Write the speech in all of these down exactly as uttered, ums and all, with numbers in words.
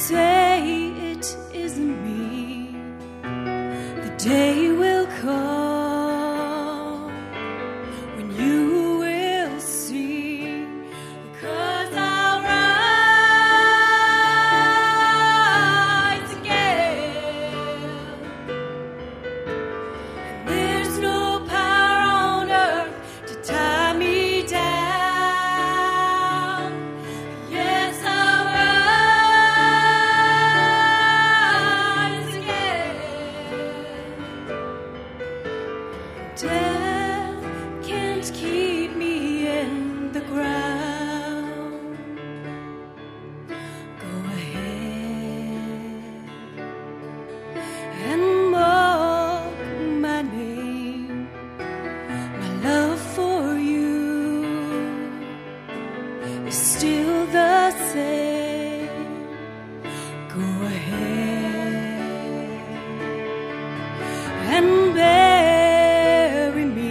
say it isn't me, the day will come when you will see, 'cause I'll rise again. And there's no power on earth to tie me down. Yes, I'll rise again. Death can't keep me in the ground. Go ahead and mock my name. My love for you is still the same. Go ahead and bury me,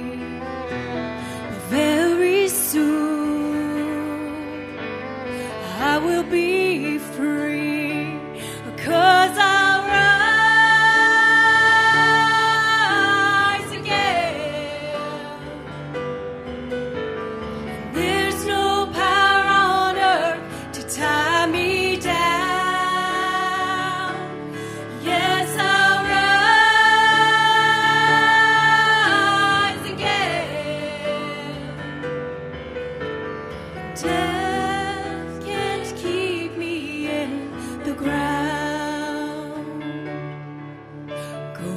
but very soon I will be free, 'cause I'll rise again. There's no power on earth to tie me down. Yes, I'll rise again. Death can't keep me in the ground. Go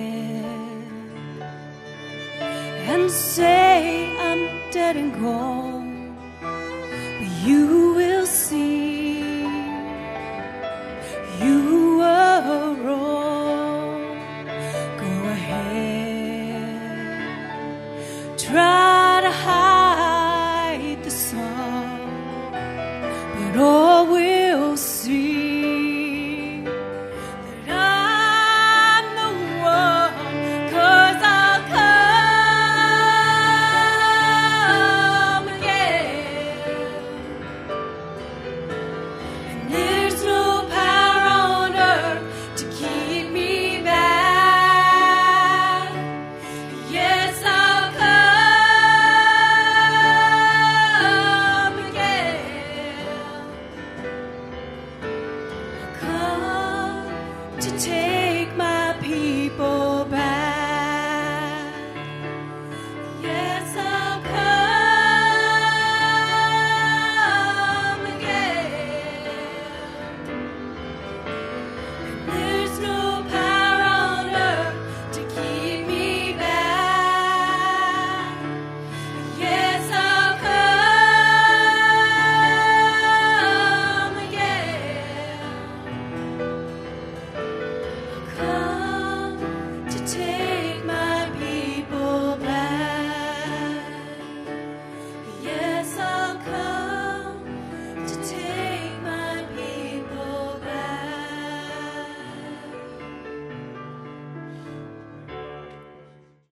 ahead and say I'm dead and gone.